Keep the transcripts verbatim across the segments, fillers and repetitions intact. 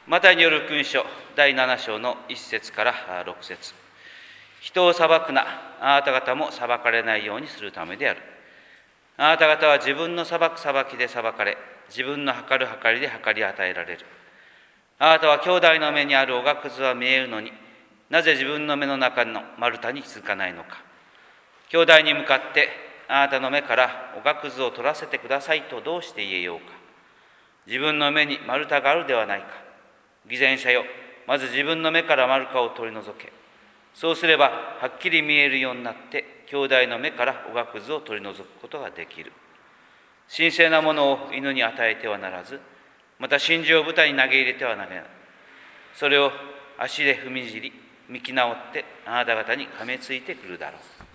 マタイによる福音書だいなな章のいち節からろく節。人を裁くな、あなた方も裁かれないようにするためである。あなた方は自分の裁く裁きで裁かれ、自分の計る計りで計り与えられる。あなたは兄弟の目にあるおがくずは見えるのに、なぜ自分の目の中の丸太に気づかないのか。兄弟に向かって、あなたの目からおがくずを取らせてくださいとどうして言えようか。自分の目に丸太があるではないか。偽善者よ、まず自分の目から丸太を取り除け。そうすればはっきり見えるようになって、兄弟の目からおがくずを取り除くことができる。神聖なものを犬に与えてはならず、また真珠を豚に投げ入れてはならない。それを足で踏みじり、見き直ってあなた方に噛みついてくるだろ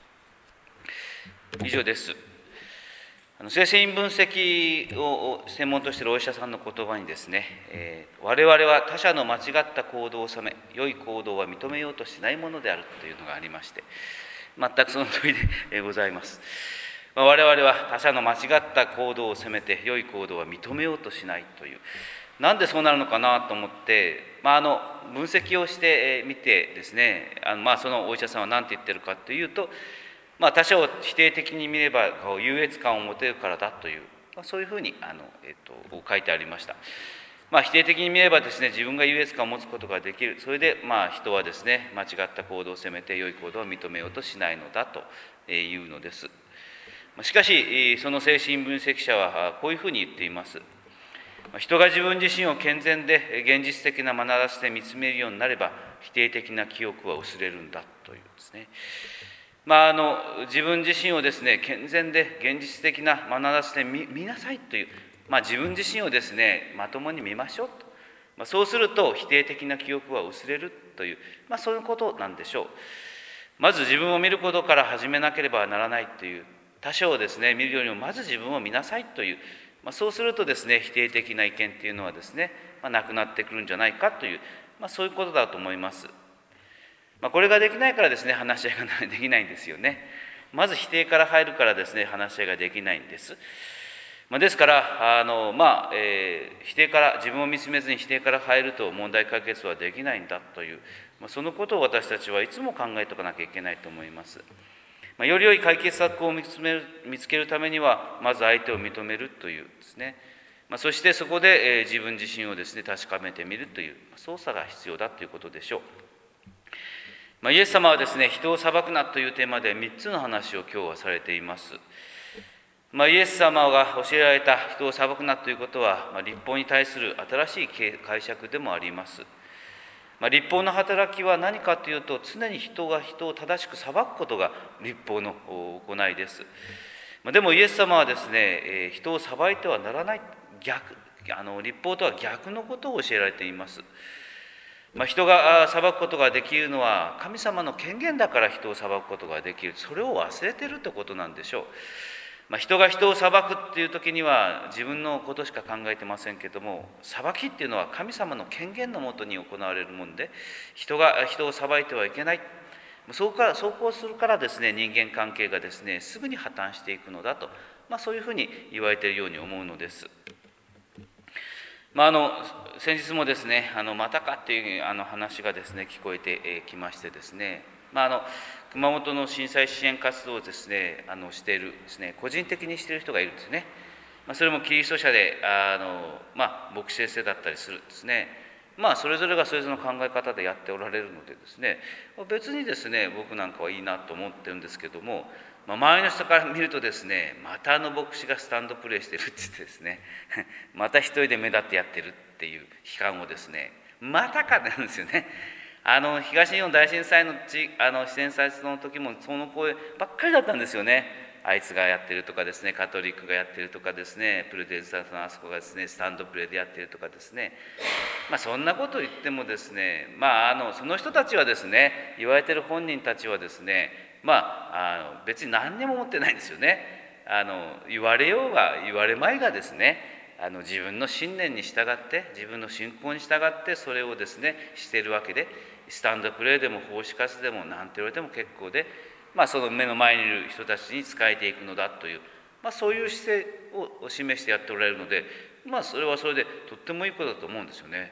う。以上です。あの精神分析を専門としているお医者さんの言葉にですね、えー、我々は他者の間違った行動を責め、良い行動は認めようとしないものであるというのがありまして、全くその通りでございます。まあ、我々は他者の間違った行動を責めて、良い行動は認めようとしないという、なんでそうなるのかなと思って、まあ、あの分析をしてみてですね、あのまあそのお医者さんは何て言ってるかというと、まあ、他者を否定的に見れば優越感を持てるからだという、まあ、そういうふうにあの、えっと、書いてありました。まあ、否定的に見ればですね、自分が優越感を持つことができる。それでまあ人はですね、間違った行動を責めて良い行動を認めようとしないのだというのです。しかしその精神分析者はこういうふうに言っています。人が自分自身を健全で現実的な眼差しで見つめるようになれば、否定的な記憶は薄れるんだというですね。まあ、あの自分自身をですね、健全で現実的な眼差しで 見, 見なさいという、まあ、自分自身をですね、まともに見ましょうと、まあ、そうすると否定的な記憶は薄れるという、まあ、そういうことなんでしょう。まず自分を見ることから始めなければならないという、他者をですね見るよりもまず自分を見なさいという、まあ、そうするとですね、否定的な意見っていうのはですね、まあ、なくなってくるんじゃないかという、まあ、そういうことだと思います。まあ、これができないからですね、話し合いができないんですよね。まず否定から入るからですね、話し合いができないんです。まあ、ですからあの、まあえー、否定から自分を見つめずに否定から入ると問題解決はできないんだという、まあ、そのことを私たちはいつも考えておかなきゃいけないと思います。まあ、より良い解決策を見つめる見つけるためには、まず相手を認めるというですね、まあ、そしてそこで、えー、自分自身をですね確かめてみるという操作が必要だということでしょう。まあ、イエス様はですね、人を裁くなというテーマでみっつの話を今日はされています。まあ、イエス様が教えられた人を裁くなということは、まあ、律法に対する新しい解釈でもあります。まあ、律法の働きは何かというと、常に人が人を正しく裁くことが律法の行いです。まあ、でもイエス様はですね、えー、人を裁いてはならない、逆あの律法とは逆のことを教えられています。まあ、人が裁くことができるのは神様の権限だから人を裁くことができる。それを忘れてるってことなんでしょう。まあ、人が人を裁くっていう時には自分のことしか考えてませんけども、裁きっていうのは神様の権限のもとに行われるもので、人が人を裁いてはいけない。そうからそうこうするからですね、人間関係がですねすぐに破綻していくのだと、まあ、そういうふうに言われているように思うのです。まあ、あの先日もですね、あのまたかっていうあの話がですね聞こえてきましてですね、まあ、あの熊本の震災支援活動をですねあのしているですね、個人的にしている人がいるんですね。まあ、それもキリスト者であの、まあ、牧師先生だったりするんですね。まあそれぞれがそれぞれの考え方でやっておられるのでですね、別にですね僕なんかはいいなと思ってるんですけども、まあ、周りの人から見るとですね、またあの牧師がスタンドプレーしてるって言ってですねまた一人で目立ってやってるっていう批判をですね、またかなんですよね。あの東日本大震災のちあの自然災害の時もその声ばっかりだったんですよね。あいつがやってるとかですね、カトリックがやってるとかですね、プロテスタントのあそこがですねスタンドプレーでやってるとかですね、まあそんなこと言ってもですね、まああのその人たちはですね、言われてる本人たちはですね、まあ、あの別に何にも思ってないんですよね。あの言われようが言われまいがですね、あの自分の信念に従って自分の信仰に従ってそれをですねしているわけで、スタンドプレーでも奉仕活でも何て言われても結構で、まあ、その目の前にいる人たちに仕えていくのだという、まあ、そういう姿勢を示してやっておられるので、まあそれはそれでとってもいいことだと思うんですよね。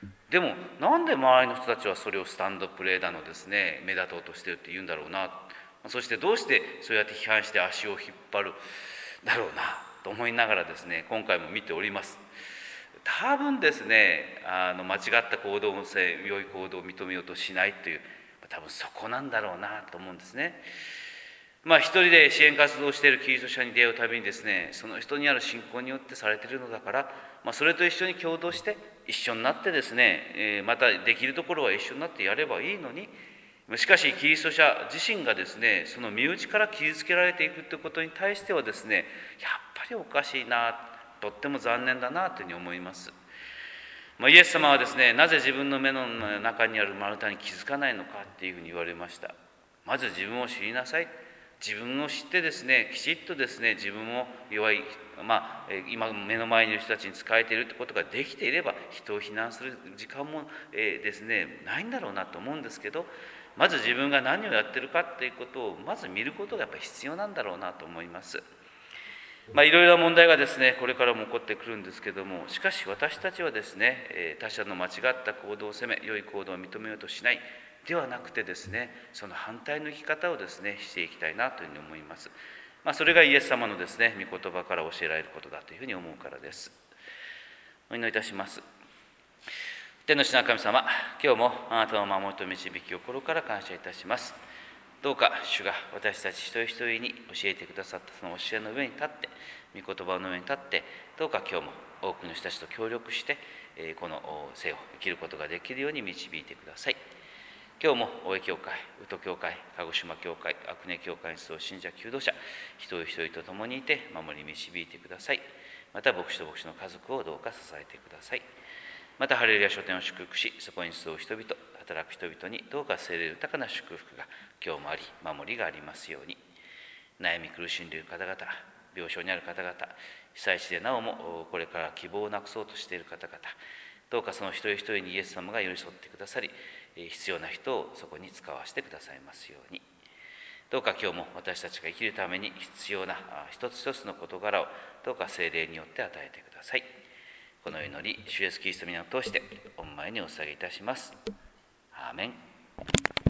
でもなんで周りの人たちはそれをスタンドプレーだのですね、目立とうとしてるって言うんだろうな、そしてどうしてそうやって批判して足を引っ張るだろうなと思いながらですね、今回も見ております。多分ですね、あの間違った行動をせ良い行動を認めようとしないという、多分そこなんだろうなと思うんですね。まあ一人で支援活動をしているキリスト者に出会うたびにですね、その人にある信仰によってされているのだから、まあ、それと一緒に共同して一緒になってですね、えー、またできるところは一緒になってやればいいのに、しかしキリスト者自身がですね、その身内から傷つけられていくということに対してはですね、やっぱりおかしいな、とっても残念だなというふうに思います。まあ、イエス様はですね、なぜ自分の目の中にある丸太に気づかないのかっていうふうに言われました。まず自分を知りなさい。自分を知ってですね、きちっとですね、自分を弱い、まあ、今目の前にいる人たちに仕えているということができていれば、人を非難する時間も、えー、ですね、ないんだろうなと思うんですけど、まず自分が何をやってるかっていうことをまず見ることがやっぱり必要なんだろうなと思います。まあ、いろいろな問題がですね、これからも起こってくるんですけども、しかし私たちはですね、他者の間違った行動を責め、良い行動を認めようとしないではなくてですね、その反対の生き方をですね、していきたいなというふうに思います。まあ、それがイエス様のですね、御言葉から教えられることだというふうに思うからです。お祈りいたします。天の父なる神様、今日もあなたの守りと導きを心から感謝いたします。どうか主が私たち一人一人に教えてくださったその教えの上に立って、御言葉の上に立って、どうか今日も多くの人たちと協力して、この生を生きることができるように導いてください。今日も大江教会、宇都教会、鹿児島教会、阿久根教会に集う信者求道者、一人一人と共にいて守り導いてください。また牧師と牧師の家族をどうか支えてください。またハレルヤ書店を祝福し、そこに集う人々、働く人々にどうか聖霊豊かな祝福が今日もあり、守りがありますように。悩み苦しんでいる方々、病床にある方々、被災地でなおもこれから希望をなくそうとしている方々、どうかその一人一人にイエス様が寄り添ってくださり、必要な人をそこに使わせてくださいますように。どうか今日も私たちが生きるために必要な一つ一つの事柄をどうか聖霊によって与えてください。この祈り、主イエスキリストの皆を通して御前にお捧げいたします。アーメン。